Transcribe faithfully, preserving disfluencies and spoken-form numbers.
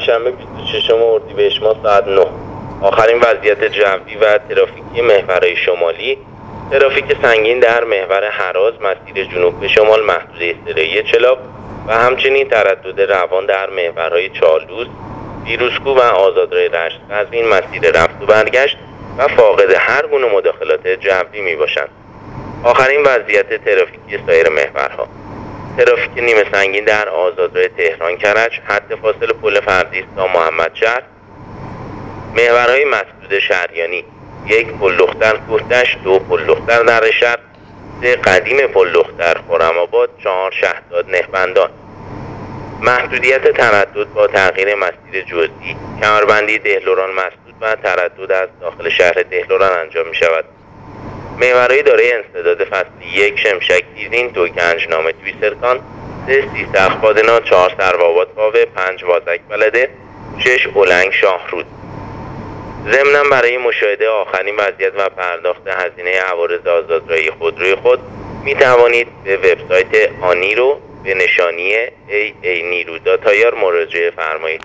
پنجشنبه بیست و ششم اردیبهشت ماه ساعت نه. آخرین وضعیت جوی و ترافیکی محورهای شمالی: ترافیک سنگین در محور هراز مسیر جنوب به شمال محدوده سریع چلاپ و همچنین تردد روان در محورهای چالوس، فیروزکوه و آزادراه رشت قزوین مسیر رفت و برگشت و فاقد هر گونه مداخلات جوی می باشند. آخرین وضعیت ترافیکی سایر محورها: ترافیک نیمه سنگین در آزادراه تهران کرج، حد فاصل پل فردیس تا محمدشهر، محورهای مسدود شهریانی: یک پل لختر کوهدشت، دو پل لختر در شهر، سه قدیم پل لختر خرم‌آباد، چهار شهداد نهبندان. محدودیت تردد با تغییر مسیر جزئی: کمربندی دهلوران مسدود و تردد از داخل شهر دهلوران انجام می شود. محورهای دارای انسداد فصلی: یک شمشک دیزین، دو گنجنامه تویسرکان، سه سیستخ بادنا، چهار سروآباد پاوه، پنج وازک بلده، شش اولنگ شاهرود. ضمناً برای مشاهده آخرین وضعیت و پرداخت هزینه عوارض آزادراهی خودروی خود می توانید به وبسایت آنیرو به نشانی ای ای نیرو دات آی آر مراجعه فرمایید.